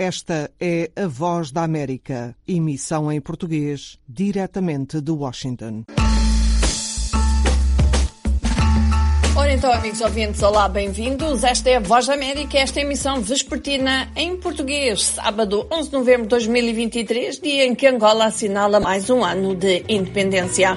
Esta é a Voz da América, emissão em português, diretamente de Washington. Ora então, amigos ouvintes, olá, bem-vindos. Esta é a Voz da América, esta é a emissão vespertina em português, sábado 11 de novembro de 2023, dia em que Angola assinala mais um ano de independência.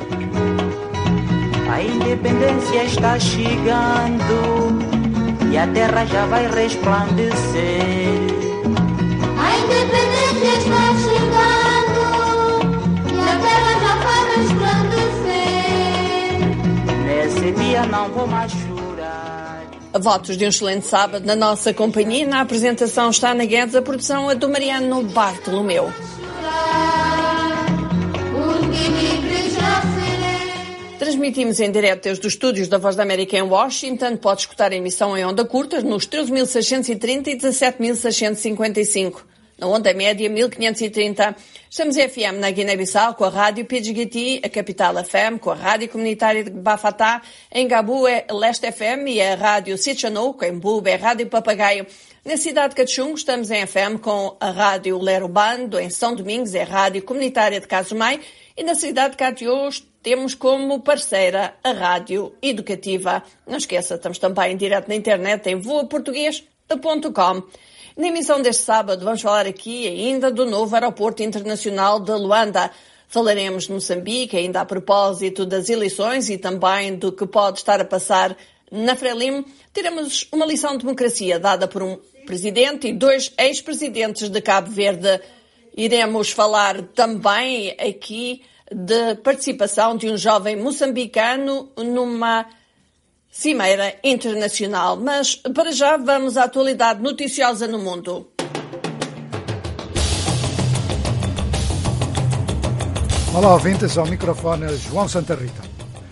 A independência está chegando e a terra já vai resplandecer. A independência está chegando e a terra já vai resplandecer. Nesse dia não vou mais chorar. Votos de um excelente sábado na nossa companhia. Na apresentação está Ana Guedes, a produção é do Mariano Bartolomeu. Transmitimos em direto desde os estúdios da Voz da América em Washington. Pode escutar a emissão em onda curta nos 13.630 e 17.655. Na onda média, 1.530. Estamos em FM na Guiné-Bissau com a Rádio PGT, a Capital FM, com a Rádio Comunitária de Bafatá, em Gabu é Leste FM e a Rádio Sitchanou, em Bube é Rádio Papagaio. Na cidade de Cachungo estamos em FM com a Rádio Lero Bando, em São Domingos é a Rádio Comunitária de Casumai e na cidade de Catiós temos como parceira a Rádio Educativa. Não esqueça, estamos também em direto na internet em voaportugues.com. Na emissão deste sábado vamos falar aqui ainda do novo aeroporto internacional de Luanda. Falaremos de Moçambique, ainda a propósito das eleições e também do que pode estar a passar na Frelimo. Teremos uma lição de democracia dada por um presidente e 2 ex-presidentes de Cabo Verde. Iremos falar também aqui de participação de um jovem moçambicano numa cimeira internacional. Mas, para já, vamos à atualidade noticiosa no mundo. Olá, ouvintes, ao microfone João Santa Rita.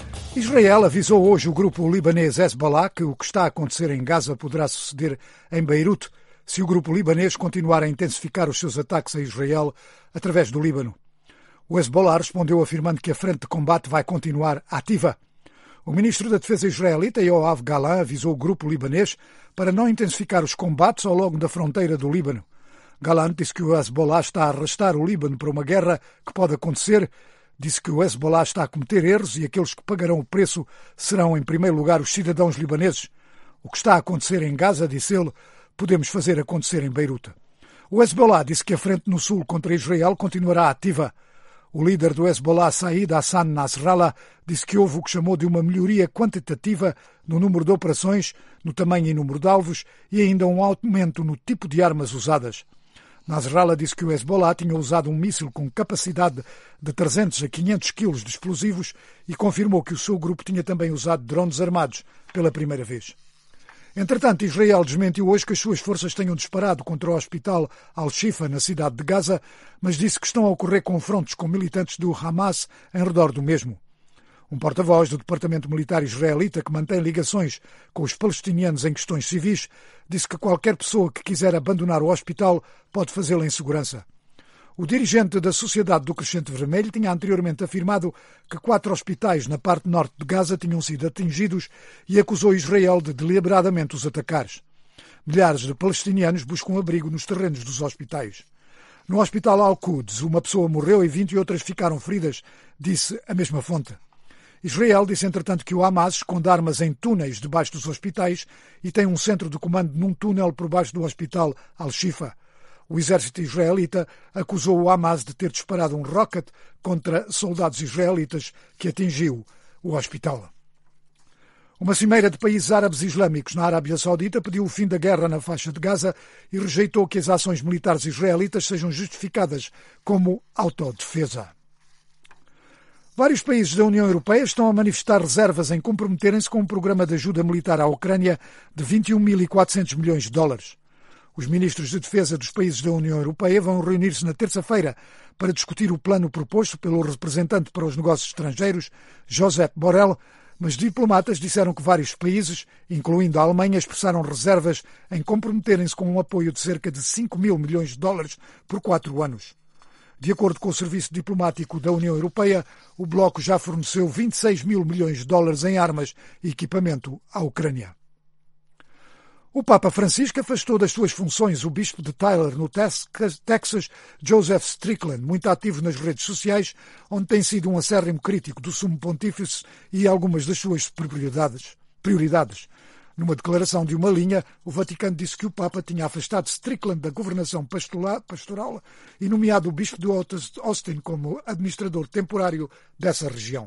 Israel avisou hoje o grupo libanês Hezbollah que o que está a acontecer em Gaza poderá suceder em Beirute se o grupo libanês continuar a intensificar os seus ataques a Israel através do Líbano. O Hezbollah respondeu afirmando que a frente de combate vai continuar ativa. O ministro da Defesa israelita, Yoav Gallant, avisou o grupo libanês para não intensificar os combates ao longo da fronteira do Líbano. Gallant disse que o Hezbollah está a arrastar o Líbano para uma guerra que pode acontecer. Disse que o Hezbollah está a cometer erros e aqueles que pagarão o preço serão, em primeiro lugar, os cidadãos libaneses. O que está a acontecer em Gaza, disse ele, podemos fazer acontecer em Beirute. O Hezbollah disse que a frente no sul contra Israel continuará ativa. O líder do Hezbollah, Said Hassan Nasrallah, disse que houve o que chamou de uma melhoria quantitativa no número de operações, no tamanho e número de alvos e ainda um aumento no tipo de armas usadas. Nasrallah disse que o Hezbollah tinha usado um míssil com capacidade de 300 a 500 quilos de explosivos e confirmou que o seu grupo tinha também usado drones armados pela primeira vez. Entretanto, Israel desmentiu hoje que as suas forças tenham disparado contra o hospital Al-Shifa, na cidade de Gaza, mas disse que estão a ocorrer confrontos com militantes do Hamas em redor do mesmo. Um porta-voz do Departamento Militar israelita, que mantém ligações com os palestinianos em questões civis, disse que qualquer pessoa que quiser abandonar o hospital pode fazê-lo em segurança. O dirigente da Sociedade do Crescente Vermelho tinha anteriormente afirmado que 4 hospitais na parte norte de Gaza tinham sido atingidos e acusou Israel de deliberadamente os atacar. Milhares de palestinianos buscam abrigo nos terrenos dos hospitais. No hospital Al-Quds, uma pessoa morreu e 20 outras ficaram feridas, disse a mesma fonte. Israel disse, entretanto, que o Hamas esconde armas em túneis debaixo dos hospitais e tem um centro de comando num túnel por baixo do hospital Al-Shifa. O exército israelita acusou o Hamas de ter disparado um rocket contra soldados israelitas que atingiu o hospital. Uma cimeira de países árabes islâmicos na Arábia Saudita pediu o fim da guerra na faixa de Gaza e rejeitou que as ações militares israelitas sejam justificadas como autodefesa. Vários países da União Europeia estão a manifestar reservas em comprometerem-se com um programa de ajuda militar à Ucrânia de 21.400 milhões de dólares. Os ministros de defesa dos países da União Europeia vão reunir-se na terça-feira para discutir o plano proposto pelo representante para os negócios estrangeiros, Josep Borrell, mas diplomatas disseram que vários países, incluindo a Alemanha, expressaram reservas em comprometerem-se com um apoio de cerca de 5 mil milhões de dólares por 4 anos. De acordo com o Serviço Diplomático da União Europeia, o bloco já forneceu 26 mil milhões de dólares em armas e equipamento à Ucrânia. O Papa Francisco afastou das suas funções o bispo de Tyler, no Texas, Joseph Strickland, muito ativo nas redes sociais, onde tem sido um acérrimo crítico do Sumo Pontífice e algumas das suas prioridades. Numa declaração de uma linha, o Vaticano disse que o Papa tinha afastado Strickland da governação pastoral e nomeado o bispo de Austin como administrador temporário dessa região.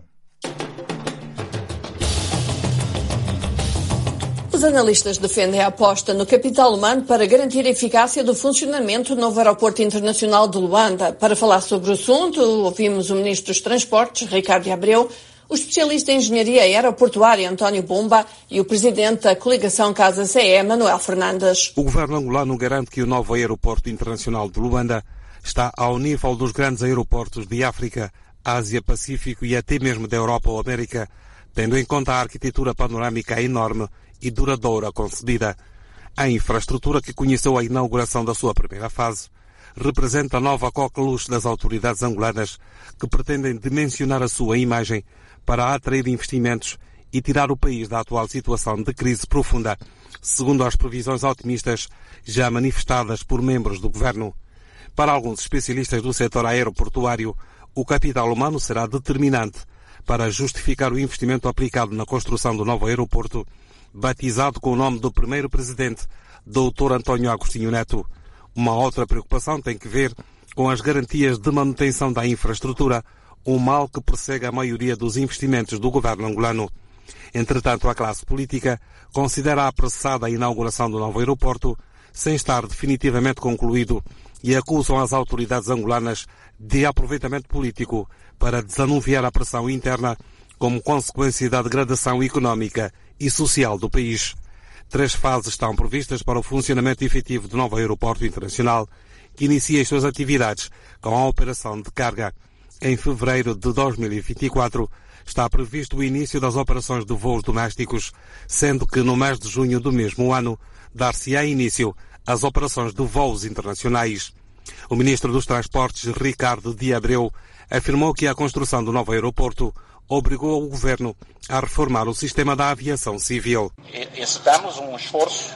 Os analistas defendem a aposta no capital humano para garantir a eficácia do funcionamento do novo aeroporto internacional de Luanda. Para falar sobre o assunto, ouvimos o Ministro dos Transportes, Ricardo Abreu, o especialista em engenharia aeroportuária, António Bomba, e o presidente da coligação Casa CE, Manuel Fernandes. O governo angolano garante que o novo aeroporto internacional de Luanda está ao nível dos grandes aeroportos de África, Ásia, Pacífico e até mesmo da Europa ou América, tendo em conta a arquitetura panorâmica enorme e duradoura concedida. A infraestrutura que conheceu a inauguração da sua primeira fase representa a nova coqueluche das autoridades angolanas que pretendem dimensionar a sua imagem para atrair investimentos e tirar o país da atual situação de crise profunda, segundo as previsões otimistas já manifestadas por membros do governo. Para alguns especialistas do setor aeroportuário, o capital humano será determinante para justificar o investimento aplicado na construção do novo aeroporto, batizado com o nome do primeiro presidente, Dr. António Agostinho Neto. Uma outra preocupação tem que ver com as garantias de manutenção da infraestrutura, um mal que persegue a maioria dos investimentos do governo angolano. Entretanto, a classe política considera apressada a inauguração do novo aeroporto, sem estar definitivamente concluído, e acusam as autoridades angolanas de aproveitamento político para desanuviar a pressão interna como consequência da degradação económica e social do país. 3 fases estão previstas para o funcionamento efetivo do novo aeroporto internacional, que inicia as suas atividades com a operação de carga. Em fevereiro de 2024 está previsto o início das operações de voos domésticos, sendo que no mês de junho do mesmo ano dar-se-á início às operações de voos internacionais. O Ministro dos Transportes, Ricardo de Abreu, afirmou que a construção do novo aeroporto obrigou o governo a reformar o sistema da aviação civil. Executamos um esforço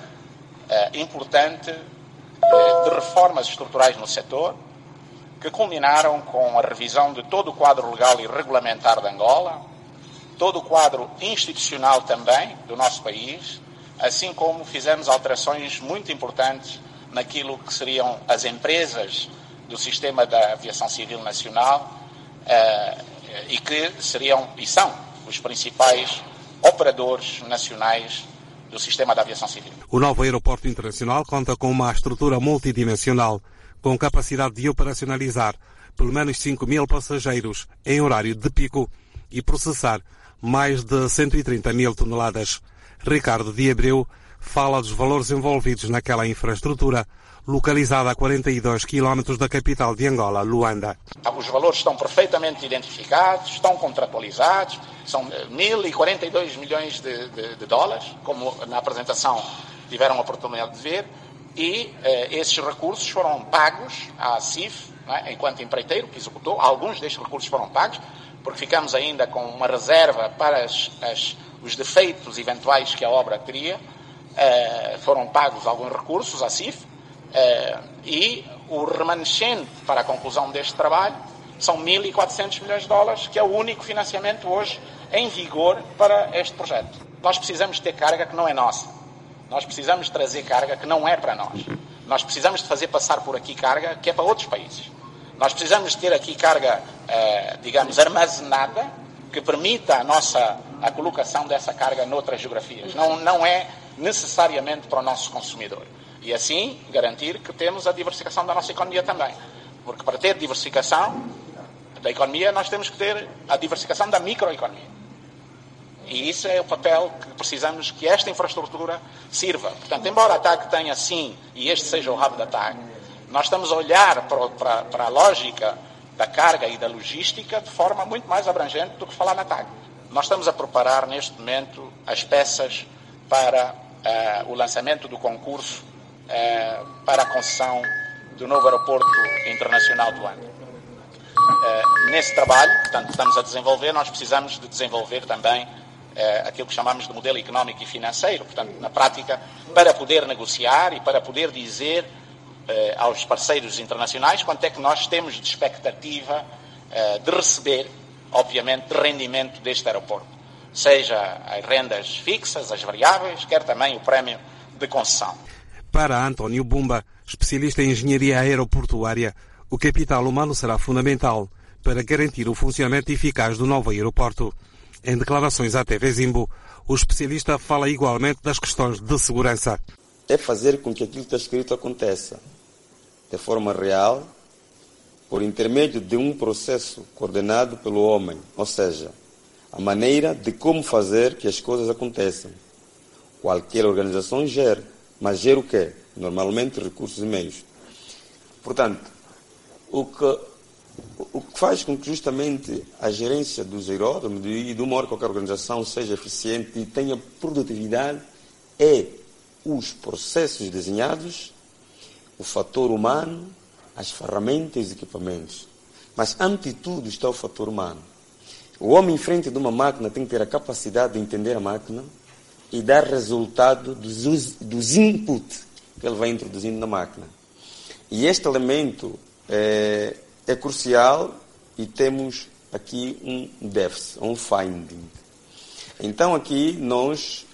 importante de reformas estruturais no setor, que culminaram com a revisão de todo o quadro legal e regulamentar de Angola, todo o quadro institucional também do nosso país, assim como fizemos alterações muito importantes naquilo que seriam as empresas do sistema da aviação civil nacional, e que seriam e são os principais operadores nacionais do sistema da aviação civil. O novo aeroporto internacional conta com uma estrutura multidimensional, com capacidade de operacionalizar pelo menos 5.000 passageiros em horário de pico e processar mais de 130.000 toneladas. Ricardo de Abreu fala dos valores envolvidos naquela infraestrutura, localizada a 42 quilómetros da capital de Angola, Luanda. Os valores estão perfeitamente identificados, estão contratualizados, são 1.042 milhões de dólares, como na apresentação tiveram a oportunidade de ver, e esses recursos foram pagos à CIF, enquanto empreiteiro que executou. Alguns destes recursos foram pagos, porque ficamos ainda com uma reserva para os defeitos eventuais que a obra teria. Foram pagos alguns recursos à CIF, e o remanescente para a conclusão deste trabalho são 1.400 milhões de dólares, que é o único financiamento hoje em vigor para este projeto. Nós precisamos ter carga que não é nossa. Nós precisamos trazer carga que não é para nós. Nós precisamos de fazer passar por aqui carga que é para outros países. Nós precisamos de ter aqui carga, digamos, armazenada, que permita a colocação dessa carga noutras geografias. Não é necessariamente para o nosso consumidor. E assim garantir que temos a diversificação da nossa economia também. Porque para ter diversificação da economia, nós temos que ter a diversificação da microeconomia. E isso é o papel que precisamos que esta infraestrutura sirva. Portanto, embora a TAG tenha sim, e este seja o hub da TAG, nós estamos a olhar para a lógica da carga e da logística de forma muito mais abrangente do que falar na TAG. Nós estamos a preparar neste momento as peças para o lançamento do concurso para a concessão do novo aeroporto internacional de Luanda. Nesse trabalho, portanto, estamos a desenvolver, nós precisamos de desenvolver também aquilo que chamamos de modelo económico e financeiro, portanto, na prática, para poder negociar e para poder dizer aos parceiros internacionais quanto é que nós temos de expectativa de receber, obviamente, de rendimento deste aeroporto. Seja as rendas fixas, as variáveis, quer também o prémio de concessão. Para António Bumba, especialista em engenharia aeroportuária, o capital humano será fundamental para garantir o funcionamento eficaz do novo aeroporto. Em declarações à TV Zimbo, o especialista fala igualmente das questões de segurança. É fazer com que aquilo que está escrito aconteça de forma real, por intermédio de um processo coordenado pelo homem, ou seja, a maneira de como fazer que as coisas aconteçam. Qualquer organização gera, mas gera o quê? Normalmente recursos e meios. Portanto, o que faz com que justamente a gerência dos aeródromos e de uma hora qualquer organização seja eficiente e tenha produtividade é os processos desenhados, o fator humano, as ferramentas e os equipamentos. Mas, ante tudo, está o fator humano. O homem em frente de uma máquina tem que ter a capacidade de entender a máquina e dar resultado dos inputs que ele vai introduzindo na máquina. E este elemento é crucial e temos aqui um déficit, um finding. Então, aqui nós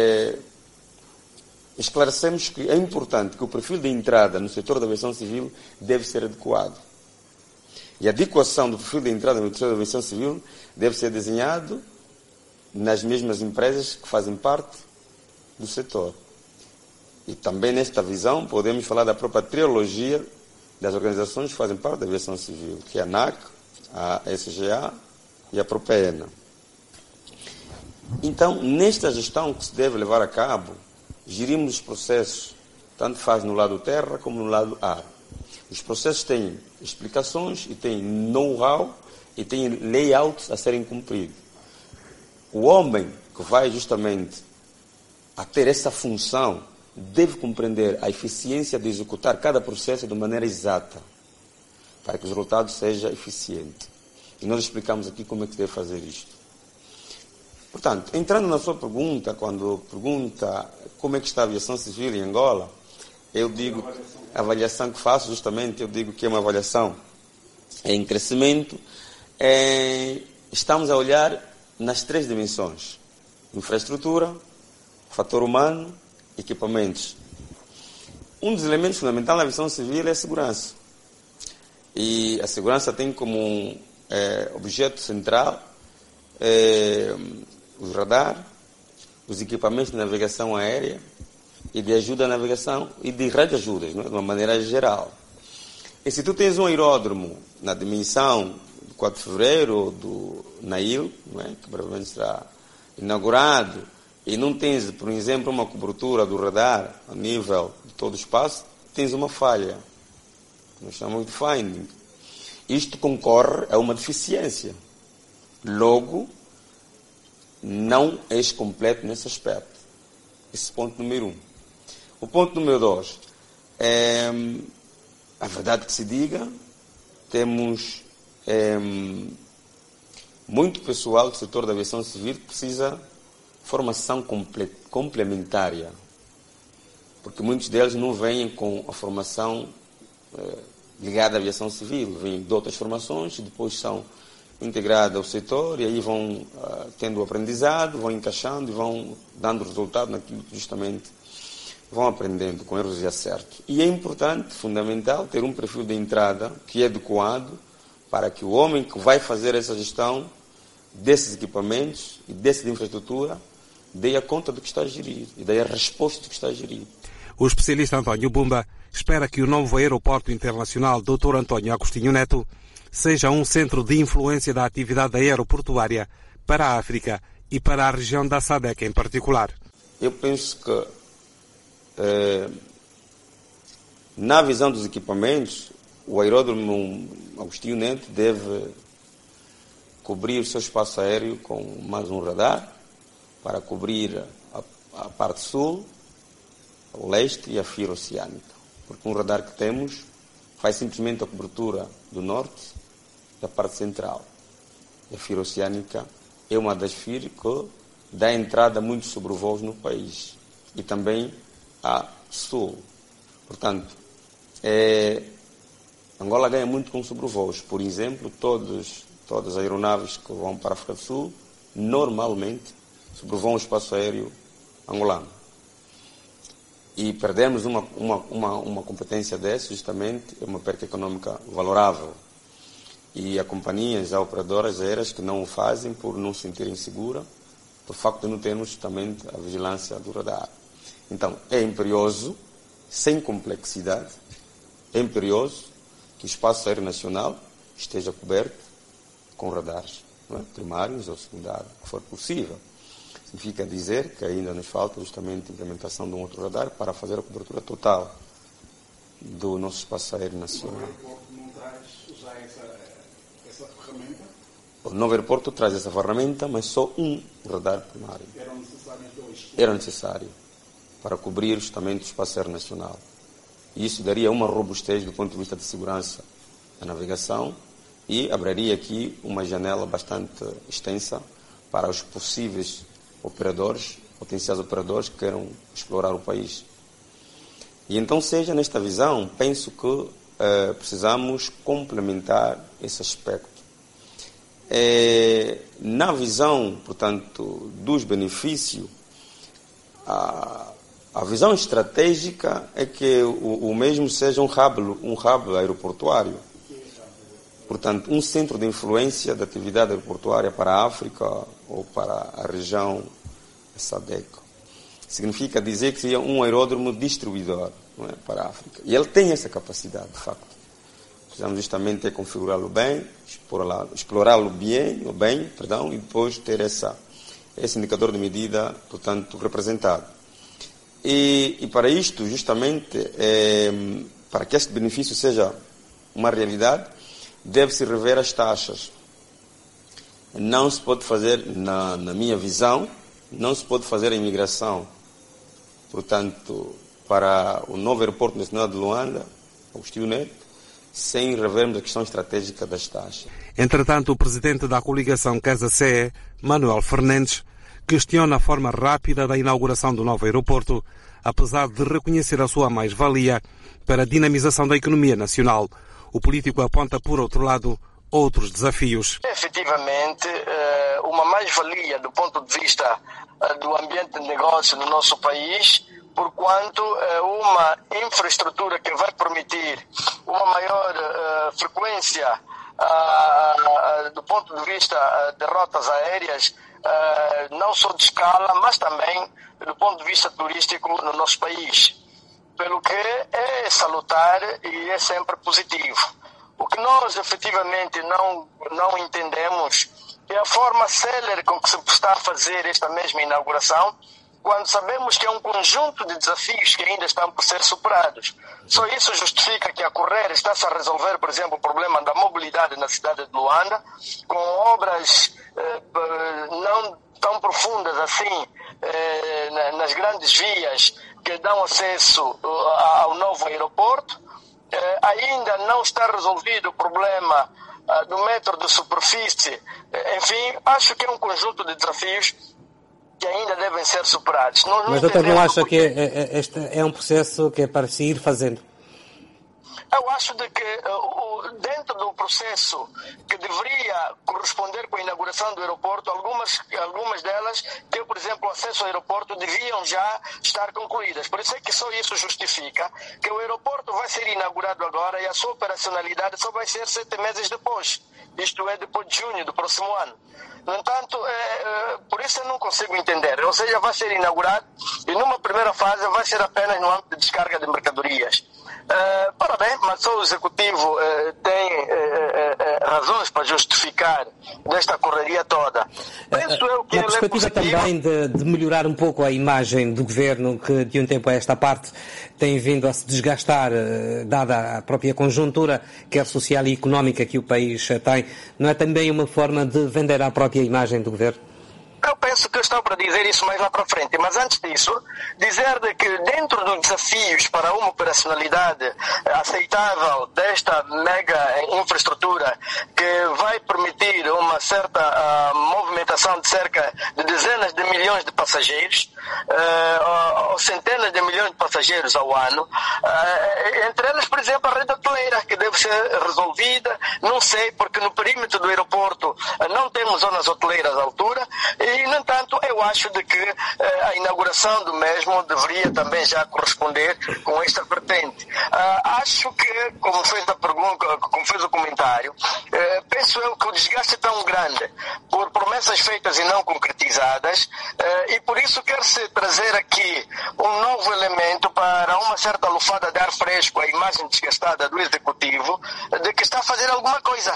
esclarecemos que é importante que o perfil de entrada no setor da aviação civil deve ser adequado. E a adequação do perfil de entrada no setor da aviação civil deve ser desenhado nas mesmas empresas que fazem parte do setor. E também nesta visão podemos falar da própria trilogia das organizações que fazem parte da aviação civil, que é a ANAC, a SGA e a Propena. Então, nesta gestão que se deve levar a cabo, gerimos os processos, tanto faz no lado terra como no lado ar. Os processos têm explicações e têm know-how e têm layouts a serem cumpridos. O homem que vai justamente a ter essa função deve compreender a eficiência de executar cada processo de maneira exata, para que o resultado seja eficiente. E nós explicamos aqui como é que se deve fazer isto. Portanto, entrando na sua pergunta, quando pergunta como é que está a aviação civil em Angola, eu digo, a avaliação que faço justamente, eu digo que é uma avaliação em crescimento. Estamos a olhar nas 3 dimensões: infraestrutura, fator humano, equipamentos. Um dos elementos fundamentais da aviação civil é a segurança. E a segurança tem como objeto central os radar, os equipamentos de navegação aérea e de ajuda à navegação e de radioajudas, não é? De uma maneira geral. E se tu tens um aeródromo na dimensão do 4 de fevereiro do Nail, não é? Que provavelmente será inaugurado, e não tens, por exemplo, uma cobertura do radar a nível de todo o espaço, tens uma falha. Nós chamamos de finding. Isto concorre a uma deficiência. Logo, não és completo nesse aspecto. Esse é o ponto número 1. O ponto número 2 é, a verdade que se diga, temos muito pessoal do setor da aviação civil que precisa formação complementária, porque muitos deles não vêm com a formação ligada à aviação civil, vêm de outras formações e depois são integrados ao setor e aí vão tendo aprendizado, vão encaixando e vão dando resultado naquilo que justamente vão aprendendo com erros e acertos. E é importante, fundamental, ter um perfil de entrada que é adequado para que o homem que vai fazer essa gestão desses equipamentos e dessa infraestrutura dê a conta do que está a gerir e dê a resposta do que está a gerir. O especialista António Bumba espera que o novo aeroporto internacional Dr. António Agostinho Neto seja um centro de influência da atividade aeroportuária para a África e para a região da SADC em particular. Eu penso que, na visão dos equipamentos, o aeródromo Agostinho Neto deve cobrir o seu espaço aéreo com mais um radar para cobrir a parte sul, o leste e a fira oceânica. Porque um radar que temos faz simplesmente a cobertura do norte da parte central. A fira oceânica é uma das firas que dá entrada a muitos sobrevoos no país e também a sul. Portanto, Angola ganha muito com sobrevoos. Por exemplo, todas as aeronaves que vão para a África do Sul, normalmente, sobrevoam o espaço aéreo angolano. E perdermos uma competência dessa, justamente, é uma perda econômica valorável. E há companhias, há operadoras aéreas que não o fazem por não se sentirem seguras, por facto de não termos justamente a vigilância do radar. Então, é imperioso, sem complexidade, é imperioso que o espaço aéreo nacional esteja coberto com radares, não é? Primários ou secundários, que for possível. Significa dizer que ainda nos falta justamente a implementação de um outro radar para fazer a cobertura total do nosso espaço aéreo nacional. O aeroporto não traz já essa ferramenta? O novo aeroporto traz essa ferramenta, mas só um radar primário. Eram necessários 2? Era necessário para cobrir justamente o espaço aéreo nacional. E isso daria uma robustez do ponto de vista de segurança da navegação e abriria aqui uma janela bastante extensa para os possíveis operadores, potenciais operadores que queiram explorar o país. E então, seja nesta visão, penso que precisamos complementar esse aspecto. Na visão, portanto, dos benefícios, a visão estratégica é que o mesmo seja um hub aeroportuário. Portanto, um centro de influência da atividade aeroportuária para a África ou para a região SADC. Significa dizer que seria um aeródromo distribuidor, não é, para a África. E ele tem essa capacidade, de facto. Precisamos justamente configurá-lo bem, explorá-lo bem, e depois ter esse indicador de medida, portanto, representado. E para isto, justamente, para que este benefício seja uma realidade, deve-se rever as taxas. Não se pode fazer, na minha visão, não se pode fazer a imigração, portanto, para o novo aeroporto nacional de Luanda, Agostinho Neto, sem revermos a questão estratégica das taxas. Entretanto, o presidente da coligação Casa-CE, Manuel Fernandes, questiona a forma rápida da inauguração do novo aeroporto, apesar de reconhecer a sua mais-valia para a dinamização da economia nacional. O político aponta, por outro lado, outros desafios. Efetivamente, uma mais-valia do ponto de vista do ambiente de negócio no nosso país, porquanto uma infraestrutura que vai permitir uma maior frequência do ponto de vista de rotas aéreas, não só de escala, mas também do ponto de vista turístico no nosso país. Pelo que é salutar e é sempre positivo. O que nós efetivamente não entendemos é a forma célere com que se está a fazer esta mesma inauguração, quando sabemos que é um conjunto de desafios que ainda estão por ser superados. Só isso justifica que a correr está-se a resolver, por exemplo, o problema da mobilidade na cidade de Luanda, com obras não tão profundas assim nas grandes vias que dão acesso ao novo aeroporto. Ainda não está resolvido o problema do metro de superfície. Enfim, acho que é um conjunto de desafios que ainda devem ser superados. Mas, doutor, não acha que este é um processo que é para se ir fazendo? Eu acho de que dentro do processo que deveria corresponder com a inauguração do aeroporto, algumas delas, que, por exemplo, o acesso ao aeroporto, deviam já estar concluídas. Por isso é que só isso justifica que o aeroporto vai ser inaugurado agora e a sua operacionalidade só vai ser 7 meses depois. Isto é, depois de junho do próximo ano. No entanto, por isso eu não consigo entender. Ou seja, vai ser inaugurado e numa primeira fase vai ser apenas no âmbito de descarga de mercadorias. Parabéns, mas só o Executivo tem razões para justificar desta correria toda. Penso eu que na perspectiva também de melhorar um pouco a imagem do Governo, que de um tempo a esta parte tem vindo a se desgastar, dada a própria conjuntura, quer social e económica, que o país tem, não é também uma forma de vender a própria imagem do Governo? Eu penso que eu estou para dizer isso mais lá para frente, mas antes disso, dizer de que dentro dos desafios para uma operacionalidade aceitável desta mega infraestrutura que vai permitir uma certa movimentação de cerca de dezenas de milhões de passageiros, ou centenas de milhões de passageiros ao ano, entre elas, por exemplo, a rede hoteleira, que deve ser resolvida, não sei, porque no perímetro do aeroporto não temos zonas hoteleiras à altura, e, no entanto, eu acho de que a inauguração do mesmo deveria também já corresponder com esta vertente. Acho que, como fez a pergunta, como fez o comentário, penso eu que o desgaste é tão grande por promessas feitas e não concretizadas, e por isso quer-se trazer aqui um novo elemento para uma certa lufada de ar fresco, a imagem desgastada do Executivo, de que está a fazer alguma coisa.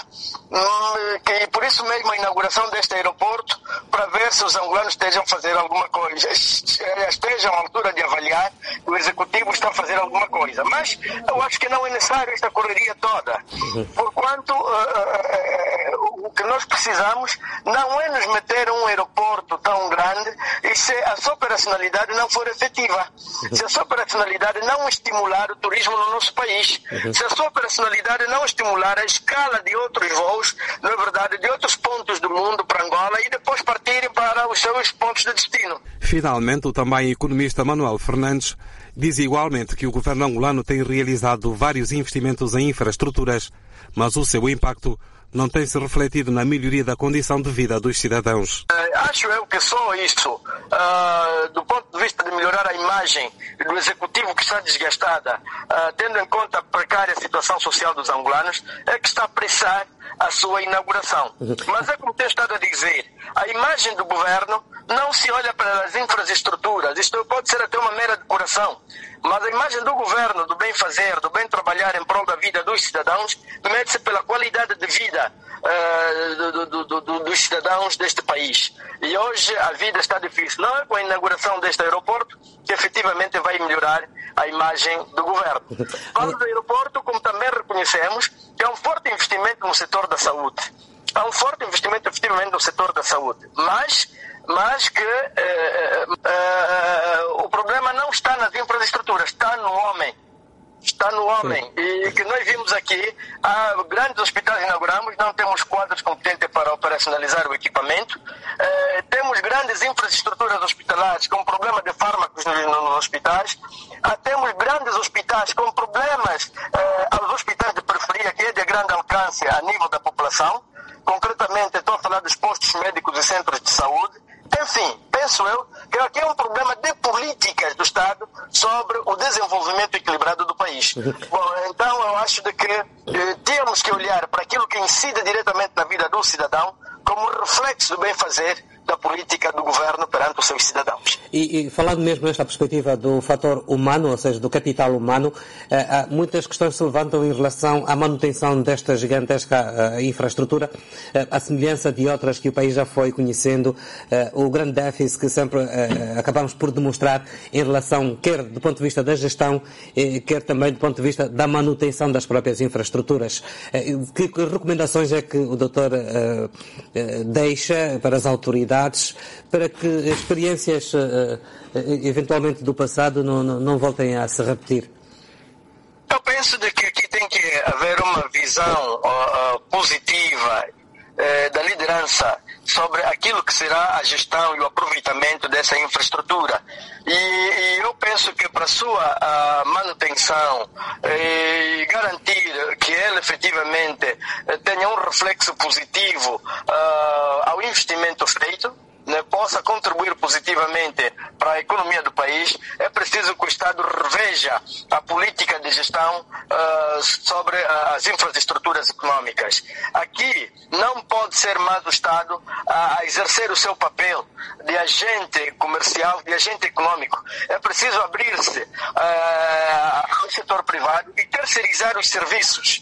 E por isso mesmo a inauguração deste aeroporto, para ver se os angolanos estejam a fazer alguma coisa, estejam à altura de avaliar que o Executivo está a fazer alguma coisa. Mas eu acho que não é necessário esta correria toda, porquanto o que nós precisamos não é nos meter um aeroporto tão grande e se a sua operacionalidade não for efetiva, se a sua operacionalidade não estimular o turismo no nosso país, se a sua operacionalidade não estimular a escala de outros voos, na verdade, de outros pontos do mundo para Angola e depois partirem para os seus pontos de destino. Finalmente, o também economista Manuel Fernandes diz igualmente que o governo angolano tem realizado vários investimentos em infraestruturas, mas o seu impacto não tem se refletido na melhoria da condição de vida dos cidadãos. Acho eu que só isso, do ponto de vista de melhorar a imagem do Executivo que está desgastada, tendo em conta a precária situação social dos angolanos, é que está a apressar a sua inauguração. Mas é como tenho estado a dizer, a imagem do governo não se olha para as infraestruturas, isto pode ser até uma mera decoração, mas a imagem do governo, do bem fazer, do bem trabalhar em prol da vida dos cidadãos, mede-se pela qualidade de vida dos cidadãos deste país. E hoje a vida está difícil. Não é com a inauguração deste aeroporto que efetivamente vai melhorar a imagem do governo. Falo do aeroporto, como também reconhecemos, que é um forte investimento no setor da saúde. Há um forte investimento efetivamente no setor da saúde. Mas que o problema não está nas infraestruturas, está no homem. Está no homem. E que nós vimos aqui, há grandes hospitais inauguramos, não temos quadros competentes para operacionalizar o equipamento. Temos grandes infraestruturas hospitalares com problema de fármacos nos hospitais. Temos grandes hospitais com problemas aos hospitais de periferia, que é de grande alcance a nível da população. Concretamente, estou a falar dos postos médicos e centros de saúde. Enfim, penso eu que aqui é um problema de políticas do Estado sobre o desenvolvimento equilibrado do país. Bom, então eu acho de que temos que olhar para aquilo que incide diretamente na vida do cidadão como reflexo do bem-fazer da política do governo perante os seus cidadãos. E falando mesmo nesta perspectiva do fator humano, ou seja, do capital humano, muitas questões se levantam em relação à manutenção desta gigantesca infraestrutura, à semelhança de outras que o país já foi conhecendo, o grande déficit que sempre acabamos por demonstrar em relação, quer do ponto de vista da gestão, quer também do ponto de vista da manutenção das próprias infraestruturas. Que recomendações é que o doutor deixa para as autoridades para que experiências eventualmente do passado não voltem a se repetir? Eu penso de que aqui tem que haver uma visão positiva da liderança sobre aquilo que será a gestão e o aproveitamento dessa infraestrutura. E eu penso que para a sua manutenção e garantir que ela efetivamente tenha um reflexo positivo ao investimento feito, possa contribuir positivamente para a economia do país, é preciso que o Estado reveja a política de gestão sobre as infraestruturas econômicas. Aqui não pode ser mais o Estado a exercer o seu papel de agente comercial, de agente econômico. É preciso abrir-se ao setor privado e terceirizar os serviços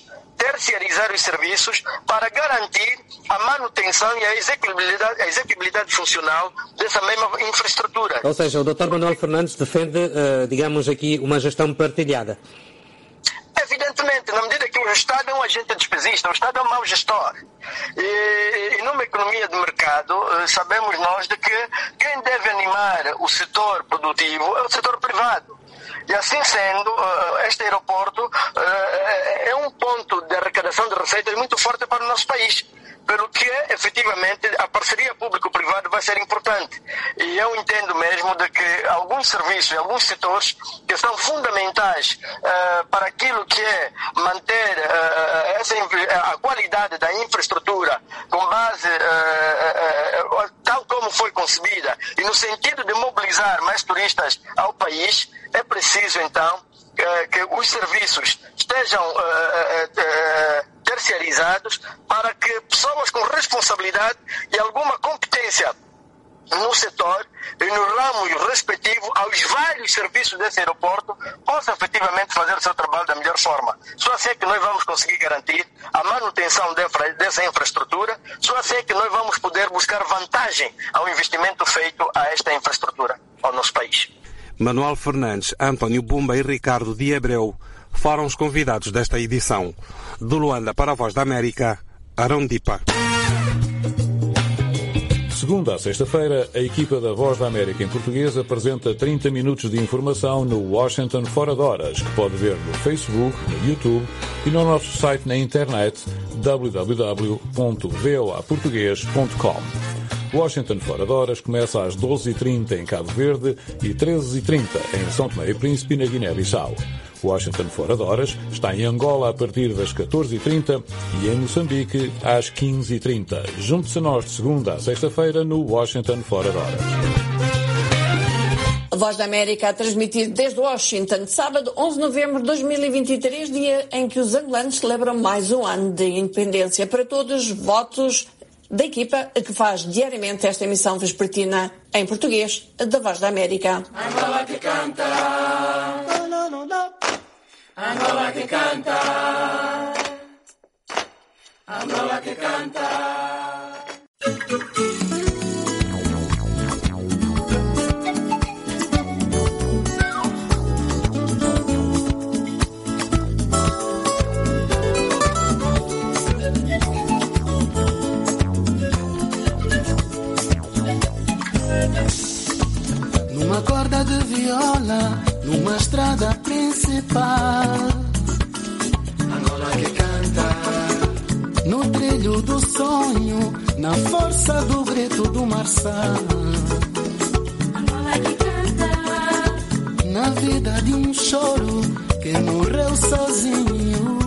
para garantir a manutenção e a execuibilidade funcional dessa mesma infraestrutura. Ou seja, o Dr. Manuel Fernandes defende, digamos aqui, uma gestão partilhada. Evidentemente, na medida que o o Estado é um agente despesista, o Estado é um mau gestor. E numa economia de mercado, sabemos nós de que quem deve animar o setor produtivo é o setor privado. E assim sendo, este aeroporto é um ponto de arrecadação de receitas muito forte para o nosso país. Pelo que, efetivamente, a parceria público-privada vai ser importante. E eu entendo mesmo de que alguns serviços, alguns setores que são fundamentais para aquilo que é manter a qualidade da infraestrutura com base tal como foi concebida e no sentido de mobilizar mais turistas ao país, é preciso, então, que os serviços estejam terciarizados para que pessoas com responsabilidade e alguma competência no setor e no ramo respectivo aos vários serviços desse aeroporto possam efetivamente fazer o seu trabalho da melhor forma. Só assim é que nós vamos conseguir garantir a manutenção dessa infraestrutura, só assim é que nós vamos poder buscar vantagem ao investimento feito a esta infraestrutura ao nosso país. Manuel Fernandes, António Bumba e Ricardo de Abreu foram os convidados desta edição. De Luanda para a Voz da América, Arão Dipa. De segunda a sexta-feira, a equipa da Voz da América em português apresenta 30 minutos de informação no Washington Fora de Horas, que pode ver no Facebook, no YouTube e no nosso site na internet www.voaportugues.com. Washington Fora de Horas começa às 12h30 em Cabo Verde e 13h30 em São Tomé e Príncipe, na Guiné-Bissau. Washington Fora de Horas está em Angola a partir das 14h30 e em Moçambique às 15h30. Junte-se a nós de segunda a sexta-feira no Washington Fora de Horas. A Voz da América a transmitir desde Washington, sábado 11 de novembro de 2023, dia em que os angolanos celebram mais um ano de independência. Para todos, votos da equipa que faz diariamente esta emissão vespertina em português da Voz da América. Angola que canta, Angola que canta, Angola que canta. Numa corda de viola, numa estrada principal, Angola que canta. No trilho do sonho, na força do grito do marçal, Angola que canta. Na vida de um choro que morreu sozinho,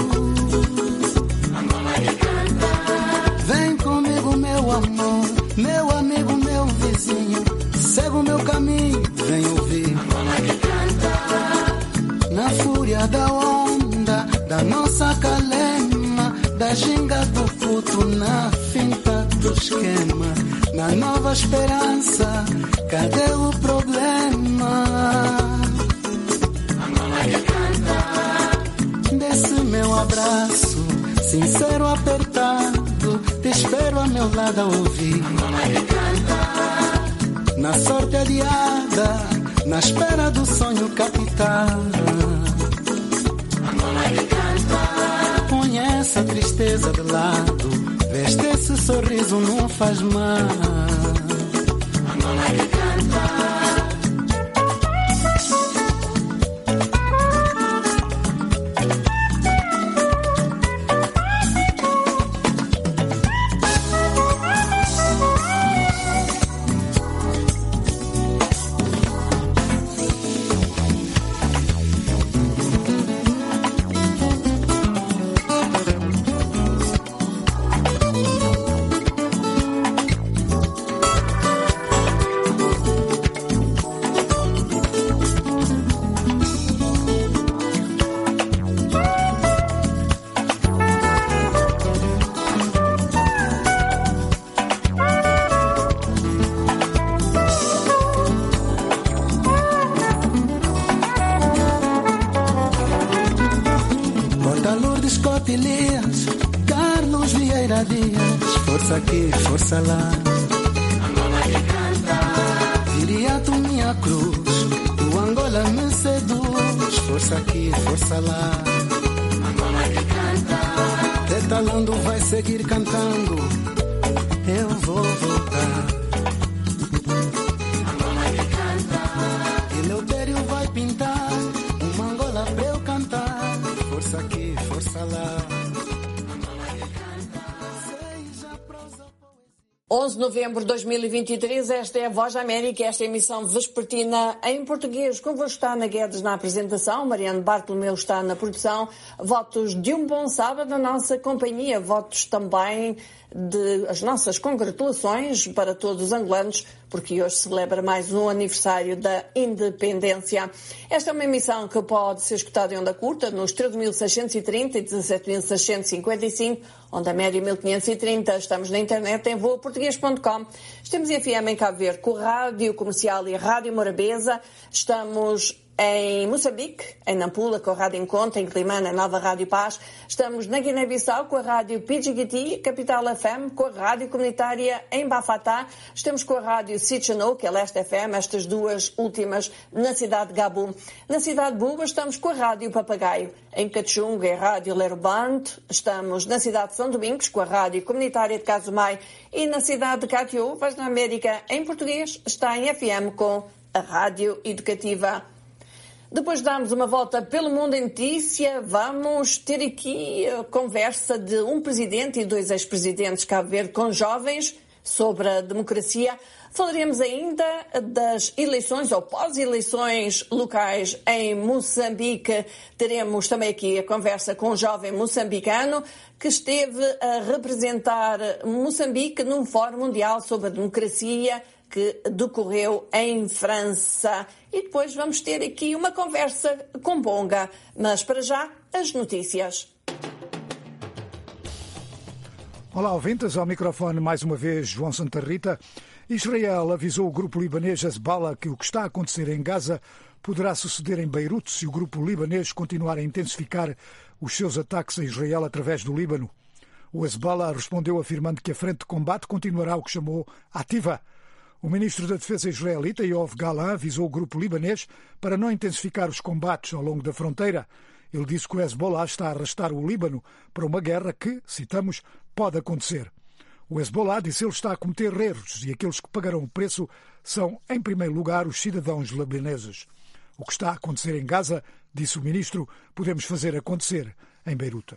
Angola que canta. Vem comigo, meu amor, meu amigo, meu vizinho, segue o meu caminho, vem ouvir Angola que canta. Na fúria da onda, da nossa calema, da ginga do puto, na finta do esquema, na nova esperança, cadê o problema? Angola que canta. Desse meu abraço, sincero apertado, te espero a meu lado a ouvir Angola que canta. Na sorte adiada, na espera do sonho capital, Angola que canta. Põe essa tristeza de lado, veste esse sorriso, não faz mal, Angola que canta. Carlos Vieira Dias, força aqui, força lá, Angola que canta. Viriato minha cruz, o Angola me seduz, força aqui, força lá, Angola que canta. seguir cantando, eu vou voltar. Angola que canta. Eleutério vai pintar uma Angola pra eu cantar. Força aqui, força lá. 11 de novembro de 2023, esta é a Voz da América, esta é a emissão vespertina em português. Convosco está Ana Guedes na apresentação, Mariano Bartolomeu está na produção. Votos de um bom sábado na nossa companhia, votos também de as nossas congratulações para todos os angolanos, porque hoje celebra mais um aniversário da independência. Esta é uma emissão que pode ser escutada em onda curta nos 13.630 e 17.655, onda média 1530. Estamos na internet em voaportuguês.com. Estamos em FM em Cabo Verde com a Rádio Comercial e a Rádio Morabeza. Estamos em Moçambique, em Nampula, com a Rádio Encontro, em Climane, a Nova Rádio Paz. Estamos na Guiné-Bissau, com a Rádio Pidjigiti, Capital FM, com a Rádio Comunitária em Bafatá. Estamos com a Rádio Sitchano, que é Leste FM, estas duas últimas na cidade de Gabu. Na cidade de Buba estamos com a Rádio Papagaio. Em Cachunga é a Rádio Lerbanto. Estamos na cidade de São Domingos, com a Rádio Comunitária de Casumai. E na cidade de Catiú, Voz da América, em português, está em FM com a Rádio Educativa. Depois de darmos uma volta pelo mundo em notícia, vamos ter aqui a conversa de um presidente e dois ex-presidentes de Cabo Verde com jovens sobre a democracia. Falaremos ainda das eleições ou pós-eleições locais em Moçambique. Teremos também aqui a conversa com um jovem moçambicano que esteve a representar Moçambique num Fórum Mundial sobre a Democracia que decorreu em França. E depois vamos ter aqui uma conversa com Bonga. Mas para já, as notícias. Olá, ouvintes, ao microfone mais uma vez João Santa Rita. Israel avisou o grupo libanês Hezbollah que o que está a acontecer em Gaza poderá suceder em Beirute se o grupo libanês continuar a intensificar os seus ataques a Israel através do Líbano. O Hezbollah respondeu afirmando que a frente de combate continuará o que chamou ativa. O ministro da Defesa israelita, Yoav Gallant, avisou o grupo libanês para não intensificar os combates ao longo da fronteira. Ele disse que o Hezbollah está a arrastar o Líbano para uma guerra que, citamos, pode acontecer. O Hezbollah disse ele está a cometer erros e aqueles que pagarão o preço são, em primeiro lugar, os cidadãos libaneses. O que está a acontecer em Gaza, disse o ministro, podemos fazer acontecer em Beirute.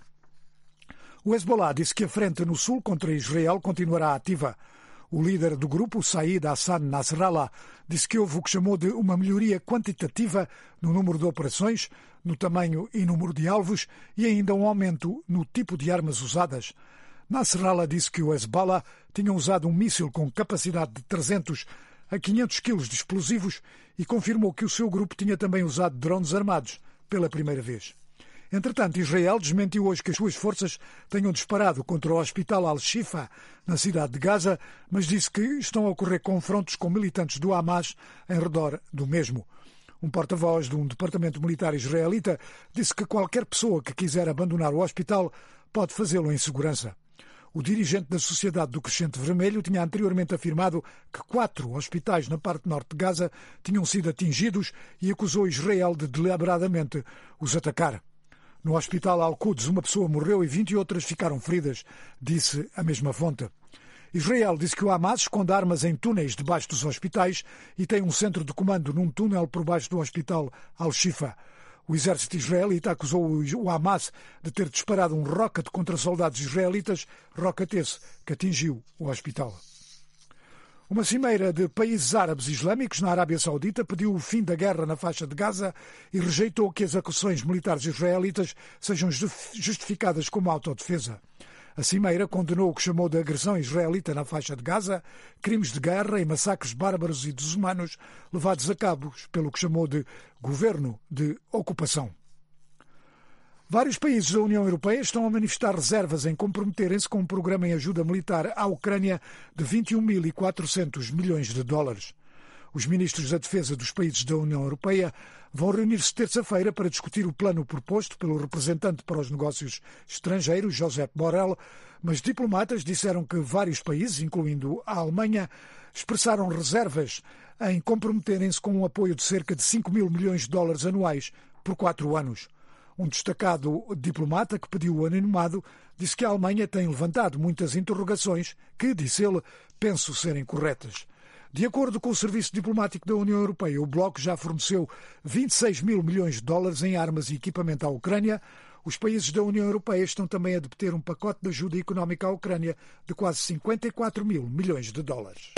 O Hezbollah disse que a frente no sul contra Israel continuará ativa. O líder do grupo, Said Hassan Nasrallah, disse que houve o que chamou de uma melhoria quantitativa no número de operações, no tamanho e número de alvos e ainda um aumento no tipo de armas usadas. Nasrallah disse que o Hezbollah tinha usado um míssil com capacidade de 300 a 500 quilos de explosivos e confirmou que o seu grupo tinha também usado drones armados pela primeira vez. Entretanto, Israel desmentiu hoje que as suas forças tenham disparado contra o Hospital Al-Shifa, na cidade de Gaza, mas disse que estão a ocorrer confrontos com militantes do Hamas em redor do mesmo. Um porta-voz de um departamento militar israelita disse que qualquer pessoa que quiser abandonar o hospital pode fazê-lo em segurança. O dirigente da Sociedade do Crescente Vermelho tinha anteriormente afirmado que 4 hospitais na parte norte de Gaza tinham sido atingidos e acusou Israel de deliberadamente os atacar. No hospital Al-Quds, uma pessoa morreu e 20 outras ficaram feridas, disse a mesma fonte. Israel disse que o Hamas esconde armas em túneis debaixo dos hospitais e tem um centro de comando num túnel por baixo do hospital Al-Shifa. O exército israelita acusou o Hamas de ter disparado um rocket contra soldados israelitas, rocket esse que atingiu o hospital. Uma cimeira de países árabes islâmicos na Arábia Saudita pediu o fim da guerra na faixa de Gaza e rejeitou que as acusações militares israelitas sejam justificadas como autodefesa. A cimeira condenou o que chamou de agressão israelita na faixa de Gaza, crimes de guerra e massacres bárbaros e desumanos levados a cabo pelo que chamou de governo de ocupação. Vários países da União Europeia estão a manifestar reservas em comprometerem-se com um programa em ajuda militar à Ucrânia de 21.400 milhões de dólares. Os ministros da Defesa dos países da União Europeia vão reunir-se terça-feira para discutir o plano proposto pelo representante para os negócios estrangeiros, Josep Borrell, mas diplomatas disseram que vários países, incluindo a Alemanha, expressaram reservas em comprometerem-se com um apoio de cerca de 5 mil milhões de dólares anuais por 4 anos. Um destacado diplomata que pediu o anonimato disse que a Alemanha tem levantado muitas interrogações que, disse ele, penso serem corretas. De acordo com o Serviço Diplomático da União Europeia, o Bloco já forneceu 26 mil milhões de dólares em armas e equipamento à Ucrânia. Os países da União Europeia estão também a debater um pacote de ajuda económica à Ucrânia de quase 54 mil milhões de dólares.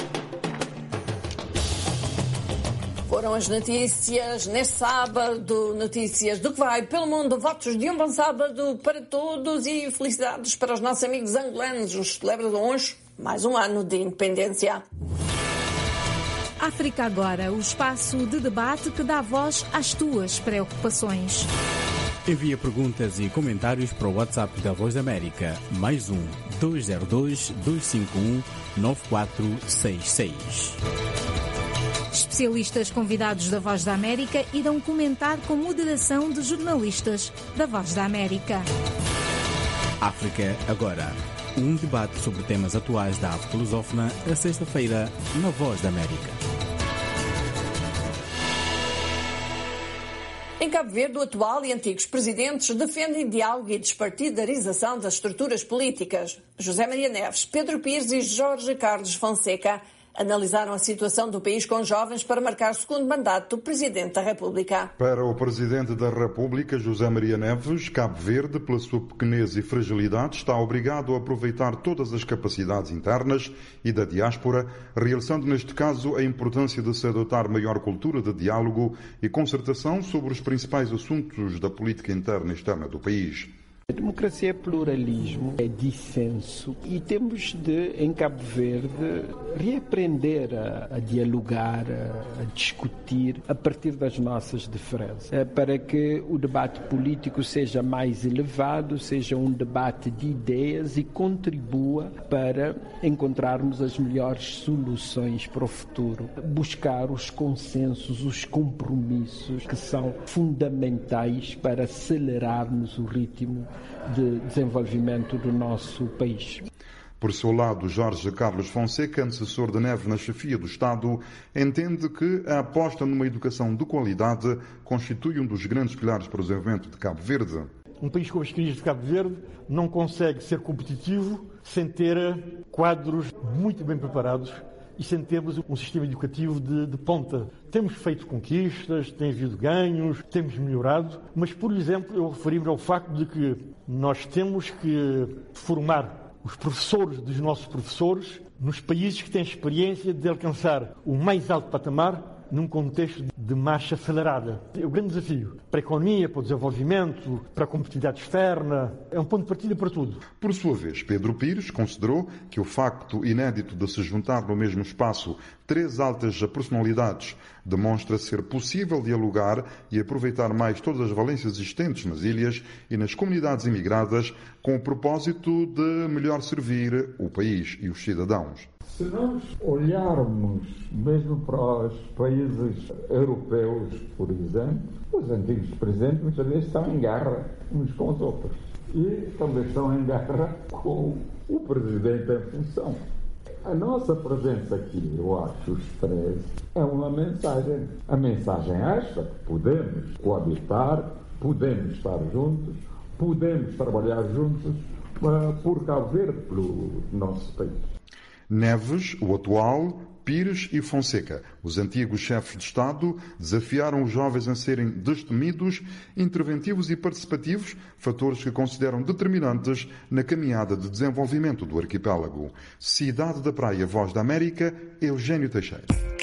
Foram as notícias neste sábado, notícias do que vai pelo mundo, votos de um bom sábado para todos e felicidades para os nossos amigos angolanos, os celebram hoje mais um ano de independência. África Agora, o espaço de debate que dá voz às tuas preocupações. Envia perguntas e comentários para o WhatsApp da Voz da América, mais 202-251-9466. Especialistas convidados da Voz da América irão comentar com moderação de jornalistas da Voz da América. África Agora, um debate sobre temas atuais da África lusófona, a sexta-feira, na Voz da América. Em Cabo Verde, o atual e antigos presidentes defendem diálogo e despartidarização das estruturas políticas. José Maria Neves, Pedro Pires e Jorge Carlos Fonseca analisaram a situação do país com jovens para marcar o segundo mandato do Presidente da República. Para o Presidente da República, José Maria Neves, Cabo Verde, pela sua pequenez e fragilidade, está obrigado a aproveitar todas as capacidades internas e da diáspora, realçando neste caso a importância de se adotar maior cultura de diálogo e concertação sobre os principais assuntos da política interna e externa do país. A democracia é pluralismo, é dissenso e temos de, em Cabo Verde, reaprender a dialogar, a discutir a partir das nossas diferenças, para que o debate político seja mais elevado, seja um debate de ideias e contribua para encontrarmos as melhores soluções para o futuro. Buscar os consensos, os compromissos que são fundamentais para acelerarmos o ritmo de desenvolvimento do nosso país. Por seu lado, Jorge Carlos Fonseca, antecessor de Neves na chefia do Estado, entende que a aposta numa educação de qualidade constitui um dos grandes pilares para o desenvolvimento de Cabo Verde. Um país como as crises de Cabo Verde não consegue ser competitivo sem ter quadros muito bem preparados e sem termos um sistema educativo de ponta. Temos feito conquistas, tem havido ganhos, temos melhorado, mas, por exemplo, eu referi-me ao facto de que nós temos que formar os professores dos nossos professores nos países que têm experiência de alcançar o mais alto patamar num contexto de marcha acelerada. É o grande desafio para a economia, para o desenvolvimento, para a competitividade externa. É um ponto de partida para tudo. Por sua vez, Pedro Pires considerou que o facto inédito de se juntar no mesmo espaço três altas personalidades demonstra ser possível dialogar e aproveitar mais todas as valências existentes nas ilhas e nas comunidades imigradas com o propósito de melhor servir o país e os cidadãos. Se nós olharmos mesmo para os países europeus, por exemplo, os antigos presidentes muitas vezes estão em guerra uns com os outros. E também estão em guerra com o presidente em função. A nossa presença aqui, eu acho, os três, é uma mensagem. A mensagem é esta, que podemos coabitar, podemos estar juntos, podemos trabalhar juntos por Cabo Verde, pelo nosso país. Neves, o atual, Pires e Fonseca, os antigos chefes de Estado, desafiaram os jovens a serem destemidos, interventivos e participativos, fatores que consideram determinantes na caminhada de desenvolvimento do arquipélago. Cidade da Praia, Voz da América, Eugênio Teixeira.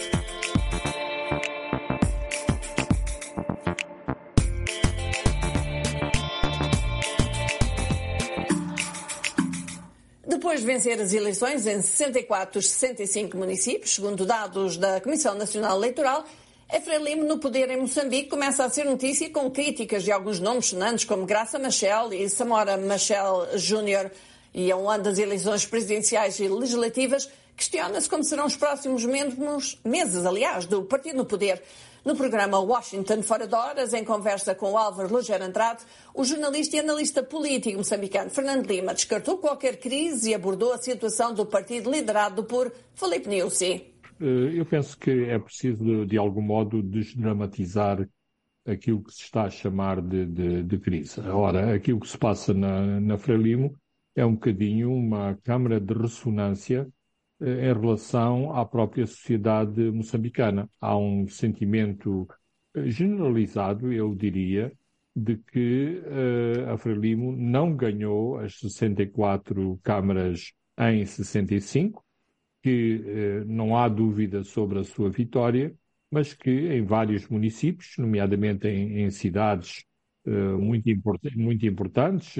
Depois de vencer as eleições em 64 dos 65 municípios, segundo dados da Comissão Nacional Eleitoral, Frelimo no poder em Moçambique começa a ser notícia com críticas de alguns nomes sonantes como Graça Machel e Samora Machel Júnior. E a um ano das eleições presidenciais e legislativas, questiona-se como serão os próximos meses, do partido no poder. No programa Washington Fora de Horas, em conversa com o Álvaro Lugero Andrade, o jornalista e analista político moçambicano Fernando Lima descartou qualquer crise e abordou a situação do partido liderado por Filipe Nyusi. Eu penso que é preciso, de algum modo, desdramatizar aquilo que se está a chamar de crise. Ora, aquilo que se passa na Frelimo é um bocadinho uma câmara de ressonância em relação à própria sociedade moçambicana. Há um sentimento generalizado, eu diria, de que a Frelimo não ganhou as 64 câmaras em 65, que não há dúvida sobre a sua vitória, mas que em vários municípios, nomeadamente em cidades muito importantes,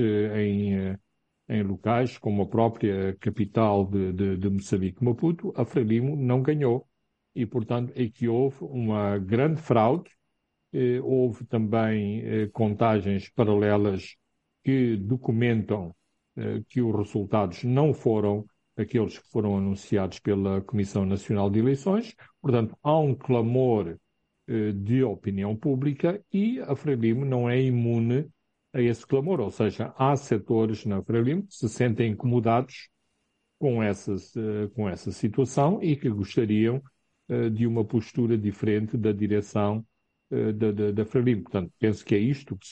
em locais como a própria capital de Moçambique, Maputo, a Frelimo não ganhou. E, portanto, é que houve uma grande fraude. Houve também contagens paralelas que documentam que os resultados não foram aqueles que foram anunciados pela Comissão Nacional de Eleições. Portanto, há um clamor de opinião pública e a Frelimo não é imune a esse clamor. Ou seja, há setores na Frelimo que se sentem incomodados com essa situação e que gostariam de uma postura diferente da direção da Frelimo. Portanto, penso que é isto que se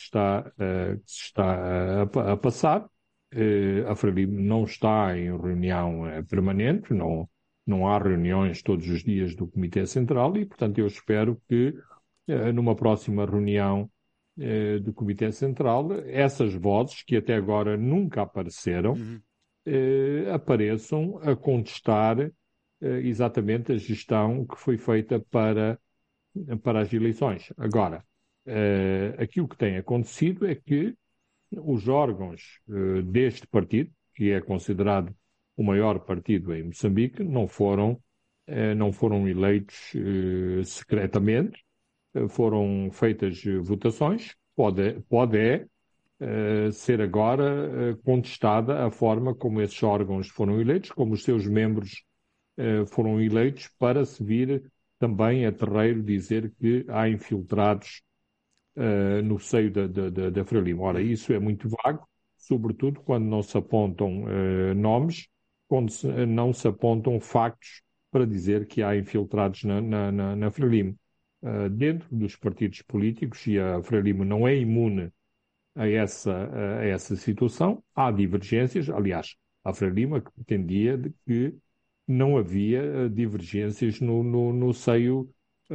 está a passar. A Frelimo não está em reunião permanente, não há reuniões todos os dias do Comitê Central e, portanto, eu espero que numa próxima reunião do Comitê Central, essas vozes que até agora nunca apareceram, apareçam a contestar exatamente a gestão que foi feita para as eleições. Agora, aquilo que tem acontecido é que os órgãos deste partido, que é considerado o maior partido em Moçambique, não foram eleitos secretamente, foram feitas votações. Pode ser agora contestada a forma como esses órgãos foram eleitos, como os seus membros foram eleitos, para se vir também a terreiro dizer que há infiltrados no seio da Frelimo. Ora, isso é muito vago, sobretudo quando não se apontam nomes, quando não se apontam factos para dizer que há infiltrados na Frelimo. Dentro dos partidos políticos, e a Frelimo não é imune a essa situação, há divergências. Aliás, a Frelimo pretendia de que não havia divergências no seio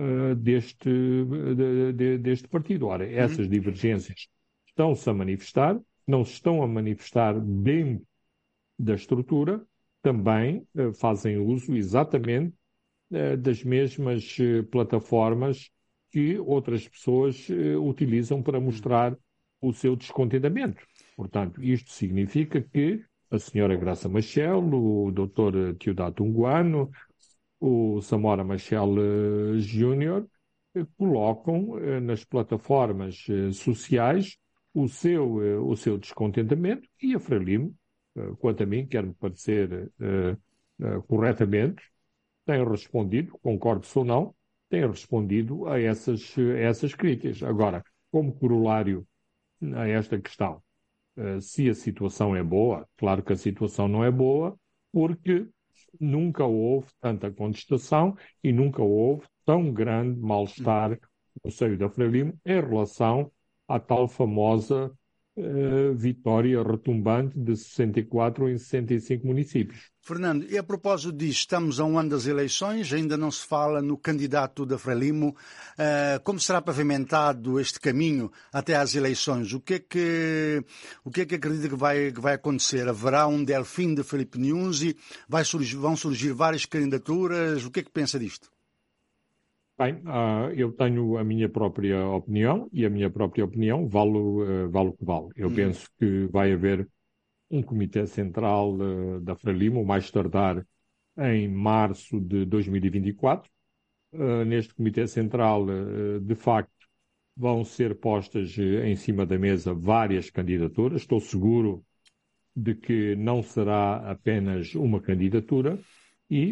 deste partido. Ora, essas divergências estão-se a manifestar, não se estão a manifestar dentro da estrutura, também fazem uso exatamente das mesmas plataformas que outras pessoas utilizam para mostrar o seu descontentamento. Portanto, isto significa que a senhora Graça Machel, o Dr. Teodato Unguano, o Samora Machel Júnior, colocam nas plataformas sociais o seu descontentamento e a Frelimo, quanto a mim, quer-me parecer corretamente, tem respondido, concordo-se ou não, tem respondido a essas críticas. Agora, como corolário a esta questão, se a situação é boa, claro que a situação não é boa, porque nunca houve tanta contestação e nunca houve tão grande mal-estar no seio da Frelimo em relação à tal famosa vitória retumbante de 64 em 65 municípios. Fernando, e a propósito disso, estamos a um ano das eleições, ainda não se fala no candidato da Frelimo. Como será pavimentado este caminho até às eleições? O que é que acredita que vai acontecer? Haverá um Delfim de Filipe Nyusi? Vão surgir várias candidaturas? O que é que pensa disto? Bem, eu tenho a minha própria opinião e a minha própria opinião vale o que vale. Eu penso que vai haver um comitê central da Frelimo, mais tardar em março de 2024. Neste comitê central, de facto, vão ser postas em cima da mesa várias candidaturas. Estou seguro de que não será apenas uma candidatura e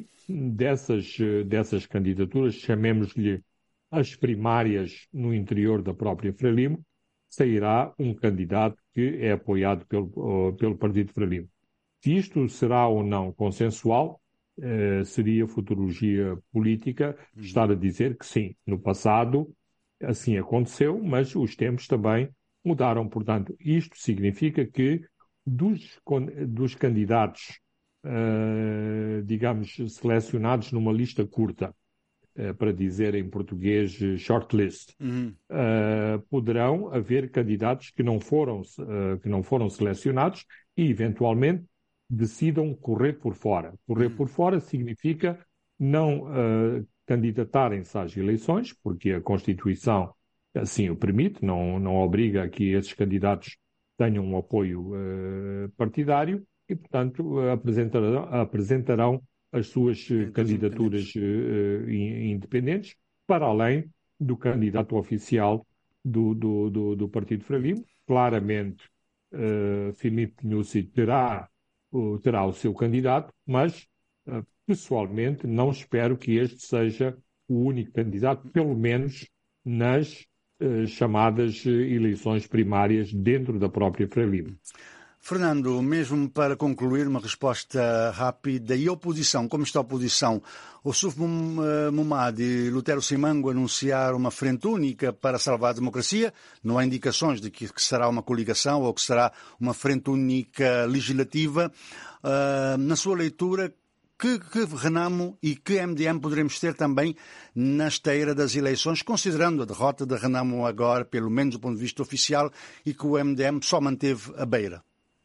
dessas candidaturas, chamemos-lhe as primárias no interior da própria Frelimo, sairá um candidato que é apoiado pelo Partido Frelimo. Se isto será ou não consensual, seria futurologia política estar a dizer que sim, no passado assim aconteceu, mas os tempos também mudaram. Portanto, isto significa que dos candidatos, digamos, selecionados numa lista curta, para dizer em português shortlist, poderão haver candidatos que não foram selecionados e, eventualmente, decidam correr por fora. Correr por fora significa não candidatarem-se às eleições, porque a Constituição assim o permite, não obriga a que esses candidatos tenham um apoio partidário e, portanto, apresentarão as suas candidaturas independentes, para além do candidato oficial do Partido Frelimo. Claramente, Filipe Nyusi terá o seu candidato, mas, pessoalmente, não espero que este seja o único candidato, pelo menos nas chamadas eleições primárias dentro da própria Frelimo. Fernando, mesmo para concluir, uma resposta rápida. E a oposição? Como está a oposição? O Suf Mumad e Lutero Simango anunciaram uma frente única para salvar a democracia. Não há indicações de que será uma coligação ou que será uma frente única legislativa. Na sua leitura, que Renamo e que MDM poderemos ter também na esteira das eleições, considerando a derrota de Renamo agora, pelo menos do ponto de vista oficial, e que o MDM só manteve a beira?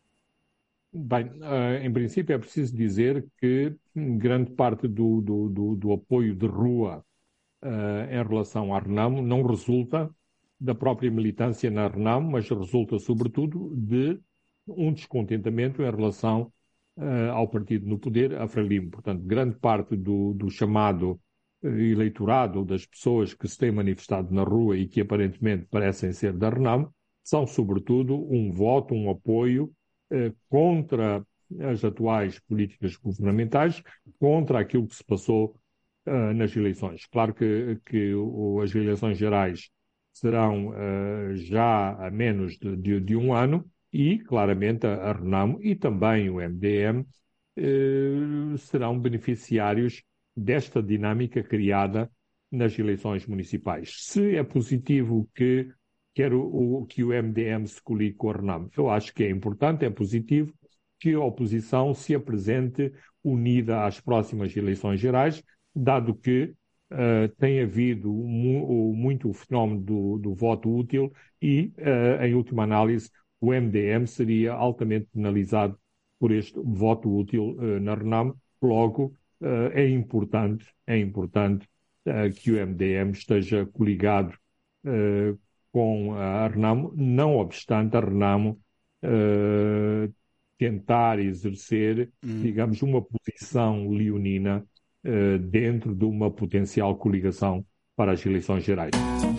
Bem, em princípio é preciso dizer que grande parte do apoio de rua em relação à Renamo não resulta da própria militância na Renamo, mas resulta sobretudo de um descontentamento em relação ao partido no poder, a Frelimo. Portanto, grande parte do chamado eleitorado, das pessoas que se têm manifestado na rua e que aparentemente parecem ser da Renamo, são sobretudo um voto, um apoio contra as atuais políticas governamentais, contra aquilo que se passou nas eleições. Claro que as eleições gerais serão já a menos de um ano e, claramente, a Renamo e também o MDM serão beneficiários desta dinâmica criada nas eleições municipais. Se é positivo que o MDM se colie com a Renamo, eu acho que é importante, é positivo que a oposição se apresente unida às próximas eleições gerais, dado que tem havido muito o fenómeno do voto útil e, em última análise, o MDM seria altamente penalizado por este voto útil na Renamo. Logo, é importante que o MDM esteja coligado com a Renamo, não obstante a Renamo tentar exercer, digamos, uma posição leonina dentro de uma potencial coligação para as eleições gerais.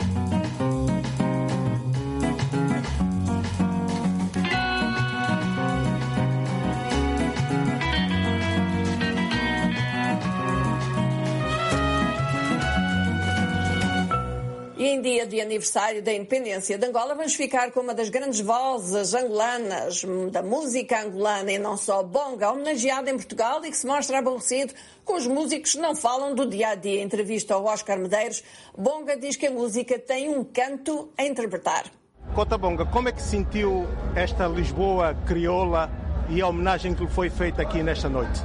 E em dia de aniversário da independência de Angola, vamos ficar com uma das grandes vozes angolanas da música angolana e não só, Bonga, homenageado em Portugal e que se mostra aborrecido com os músicos que não falam do dia-a-dia. Em entrevista ao Oscar Medeiros, Bonga diz que a música tem um canto a interpretar. Cota Bonga, como é que sentiu esta Lisboa crioula e a homenagem que lhe foi feita aqui nesta noite?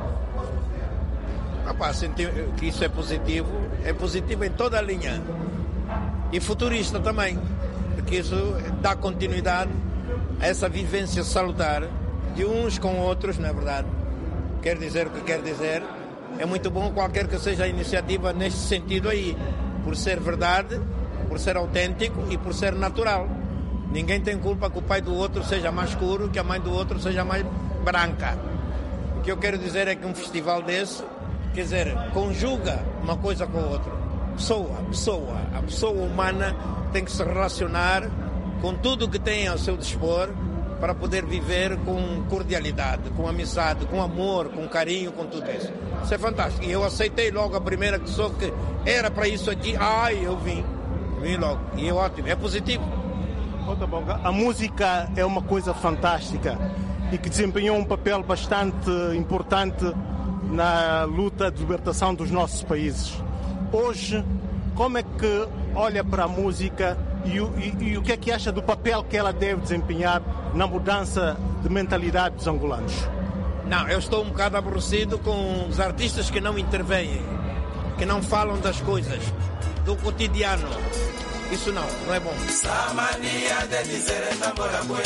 Senti que isso é positivo em toda a linha. E futurista também, porque isso dá continuidade a essa vivência salutar de uns com outros, não é verdade? Quer dizer o que quer dizer, é muito bom qualquer que seja a iniciativa neste sentido aí, por ser verdade, por ser autêntico e por ser natural. Ninguém tem culpa que o pai do outro seja mais escuro, que a mãe do outro seja mais branca. O que eu quero dizer é que um festival desse, quer dizer, conjuga uma coisa com a outra. A pessoa humana tem que se relacionar com tudo o que tem ao seu dispor para poder viver com cordialidade, com amizade, com amor, com carinho, com tudo isso. Isso é fantástico. E eu aceitei logo a primeira que sou que era para isso aqui. Eu vim logo. E é ótimo, é positivo. A música é uma coisa fantástica e que desempenhou um papel bastante importante na luta de libertação dos nossos países. Hoje, como é que olha para a música e o que é que acha do papel que ela deve desempenhar na mudança de mentalidade dos angolanos? Não, eu estou um bocado aborrecido com os artistas que não intervêm, que não falam das coisas, do cotidiano. Isso não é bom. Samania de dizer namorabue,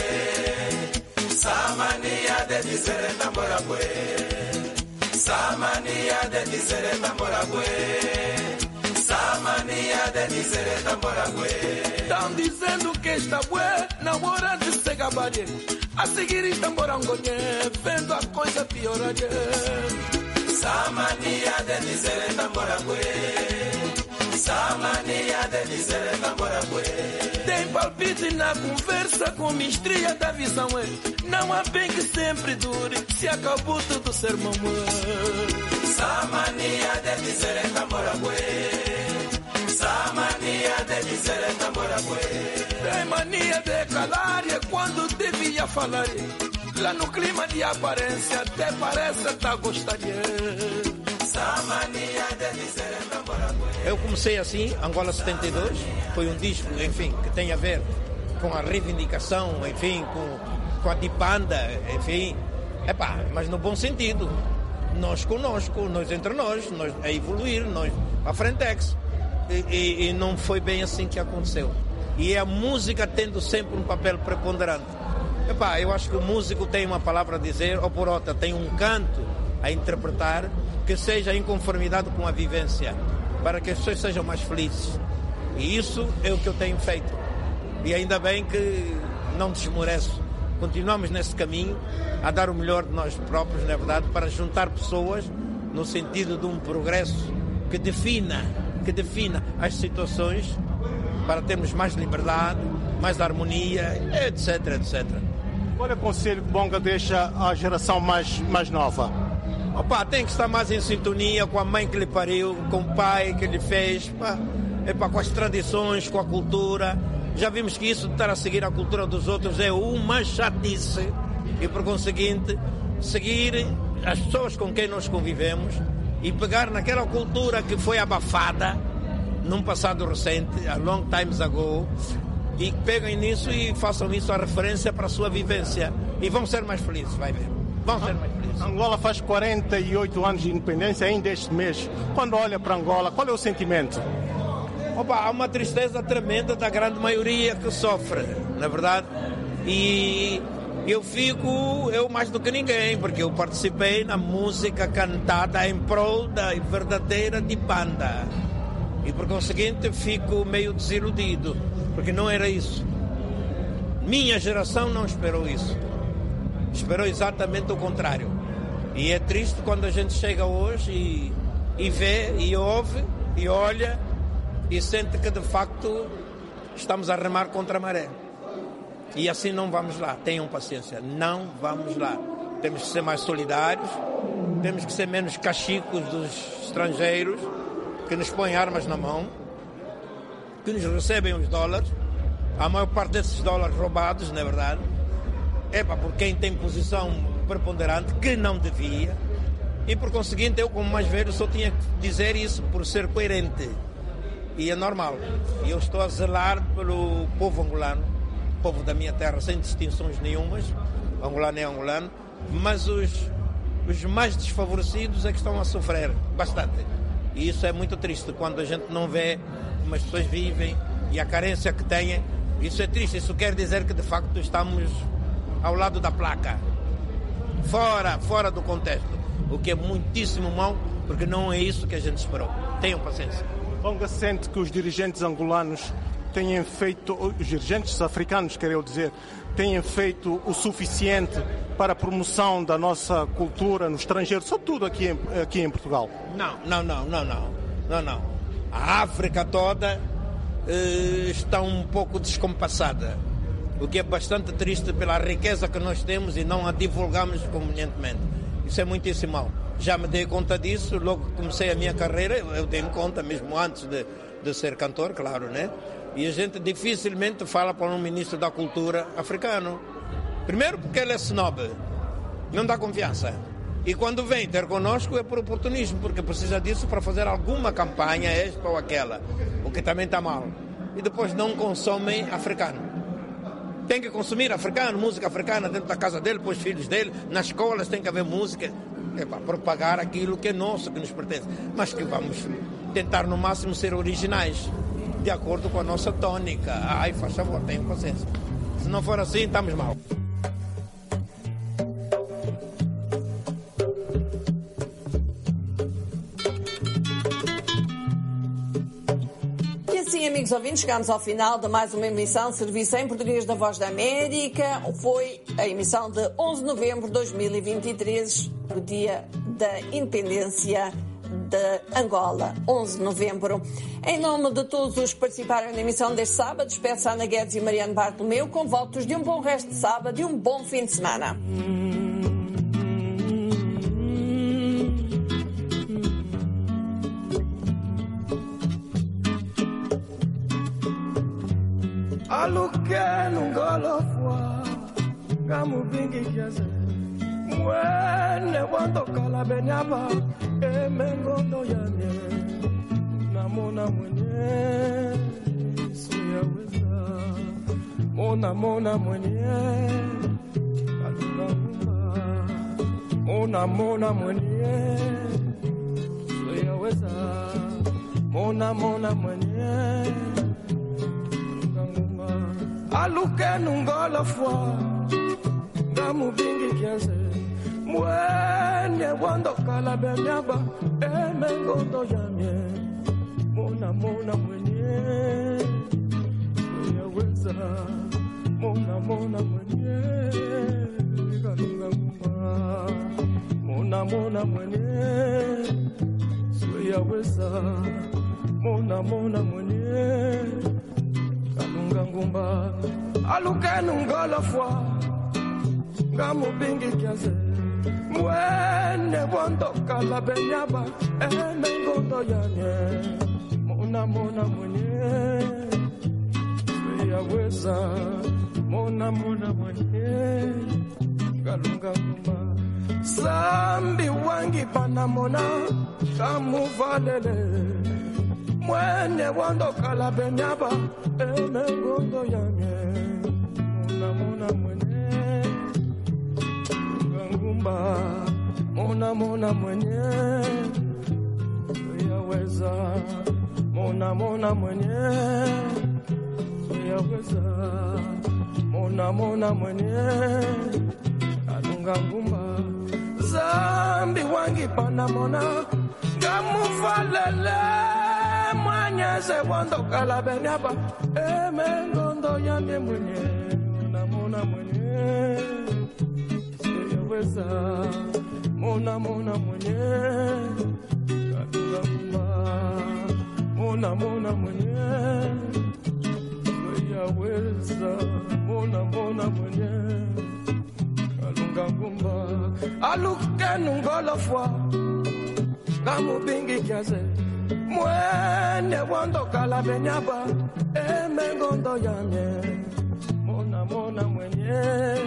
samania de dizer namorabue, samania de dizer namorabue, samania de dizer namorabue. Estão dizendo que esta bué namora de se gabaria, a seguir está morangonhe, vendo a coisa piorar. Samania de dizer namorabue, samania de dizer namorabue. Tem palpite na conversa com mistria da visão. Não há bem que sempre dure, se acabou tudo ser mamãe. Samania de dizer namorabue, samania de dizer namorabue. Tem mania de calar e quando devia falar. Lá no clima de aparência, até parece estar gostaria. Samania de dizer namorabue. Eu comecei assim, Angola 72, foi um disco, enfim, que tem a ver com a reivindicação, enfim, com a dipanda, enfim, mas no bom sentido. Nós conosco, nós entre nós a evoluir, nós a frentex. E não foi bem assim que aconteceu. E é a música tendo sempre um papel preponderante. Eu acho que o músico tem uma palavra a dizer, ou por outra, tem um canto a interpretar que seja em conformidade com a vivência, para que as pessoas sejam mais felizes. E isso é o que eu tenho feito. E ainda bem que não desmoreço. Continuamos nesse caminho, a dar o melhor de nós próprios, na verdade, para juntar pessoas no sentido de um progresso que defina as situações para termos mais liberdade, mais harmonia, etc, etc. Qual é o conselho que Bonga deixa à geração mais nova? Tem que estar mais em sintonia com a mãe que lhe pariu, com o pai que lhe fez, com as tradições, com a cultura. Já vimos que isso de estar a seguir a cultura dos outros é uma chatice. E, por conseguinte, seguir as pessoas com quem nós convivemos e pegar naquela cultura que foi abafada num passado recente, a long times ago, e peguem nisso e façam isso a referência para a sua vivência. E vão ser mais felizes, vai ver. Vão ser mais felizes. Angola faz 48 anos de independência ainda este mês. Quando olha para Angola, qual é o sentimento? Há uma tristeza tremenda da grande maioria que sofre, na verdade. E eu mais do que ninguém, porque eu participei na música cantada em prol da verdadeira dipanda. E por conseguinte fico meio desiludido, porque não era isso. Minha geração não esperou isso. Esperou exatamente o contrário. E é triste quando a gente chega hoje e vê, e ouve, e olha, e sente que de facto estamos a remar contra a maré. E assim não vamos lá, tenham paciência, não vamos lá. Temos que ser mais solidários, temos que ser menos cachicos dos estrangeiros, que nos põem armas na mão, que nos recebem os dólares, a maior parte desses dólares roubados, na verdade, por quem tem posição preponderante, que não devia, e por conseguinte eu, como mais velho, só tinha que dizer isso por ser coerente, e é normal. E eu estou a zelar pelo povo angolano, povo da minha terra, sem distinções nenhumas, angolano é angolano, mas os mais desfavorecidos é que estão a sofrer bastante. E isso é muito triste, quando a gente não vê como as pessoas vivem e a carência que têm. Isso é triste, isso quer dizer que de facto estamos ao lado da placa, fora do contexto, o que é muitíssimo mau, porque não é isso que a gente esperou. Tenham paciência. Bonga sente que os dirigentes angolanos têm feito, os dirigentes africanos, quero dizer, têm feito o suficiente para a promoção da nossa cultura no estrangeiro, sobretudo aqui em Portugal? Não. A África toda está um pouco descompassada, o que é bastante triste pela riqueza que nós temos e não a divulgamos convenientemente. Isso é muitíssimo mau. Já me dei conta disso, logo que comecei a minha carreira, eu dei-me conta, mesmo antes de ser cantor, claro, né? E a gente dificilmente fala para um ministro da cultura africano. Primeiro porque ele é snob, não dá confiança. E quando vem ter connosco é por oportunismo, porque precisa disso para fazer alguma campanha, esta ou aquela, o que também está mal. E depois não consomem africano. Tem que consumir africano, música africana dentro da casa dele, para os filhos dele, nas escolas tem que haver música, para propagar aquilo que é nosso, que nos pertence. Mas que vamos tentar no máximo ser originais, de acordo com a nossa tônica. Ai, faz favor, tenham consciência. Se não for assim, estamos mal. Amigos ouvintes, chegamos ao final de mais uma emissão Serviço em Português da Voz da América. Foi a emissão de 11 de novembro de 2023, o dia da independência de Angola, 11 de novembro. Em nome de todos os que participaram na emissão deste sábado, despeço Ana Guedes e Mariano Bartolomeu com votos de um bom resto de sábado e um bom fim de semana. Alukenu golofwa Gamu bingi kiaze Mwene wando kalabenyaba Emengondo yanye Namona mwenye Suya weza Mona mwenye Kaluna mumba Mona mwenye Suya weza Mona mwenye Alukenu ngolofwa Gamu bingi kiaze Mwene wando kalabenyaba Emengondo yanye Mona mwenye Yaweza Mona mwenye Kalunga mumba Mona mwenye Yaweza Mona mwenye Ngumba Alukenu ngolofwa Gamu bingi kiaze Mwene wando kalabenyaba Emengondo yanye Mona mwenye Yaweza Mona mwenye Kalunga ngumba Zambi wangi panamona Kamu valele Mwene wando kalabenyaba Emengondo yanye Mona mwenye Ngumba Mona mwenye Yaweza Mona mwenye Yaweza Mona mwenye Alunga ngumba Zambi wangi panamona Gamuvalele Mwanyeze wando kalabenyaba Emengondo yanye mwenye Mona mwenye Yaweza Mona mwenye Kalunga mumba Mona mwenye Yaweza Mona mwenye Kalunga ngumba Alukenu ngolofwa Gamu bingi kiaze Mwene wando kalabenyaba Emengondo yanye Mona mwenye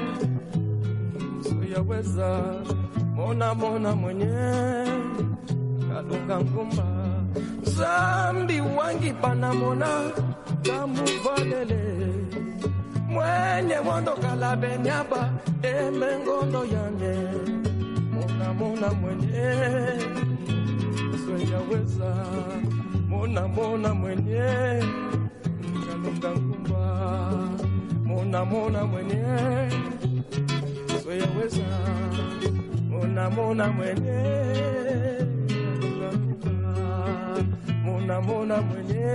Yaweza Mona mwenye Kalunga ngumba Zambi wangi panamona Gamu valele Mwenye wando kalabenyaba Emengondo yanye Mona mwenye Yaweza Mona mwenye Kalunga ngumba Mona mwenye Yaweza Mona mwenye Mona mwenye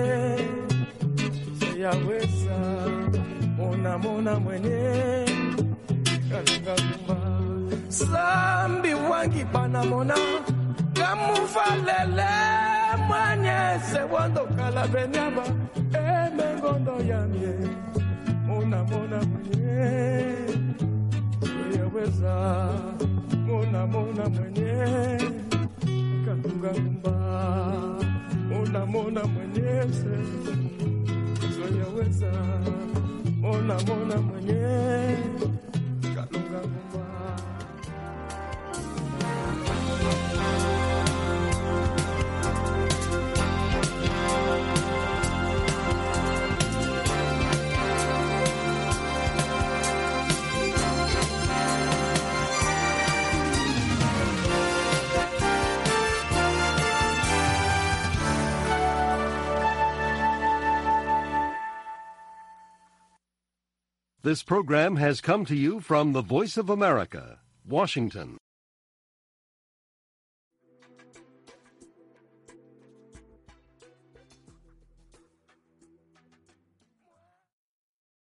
Yaweza Mona mwenye Kalunga ngumba Zambi wangi panamona Gamuvalele Mwanyeze wando kalabenyaba Emengondo yanye Mona mwenye Yaweza Mona mwenye Kalunga ngumba Mona mwenye Yaweza Mona mwenye Kalunga ngumba This program has come to you from the Voice of America, Washington.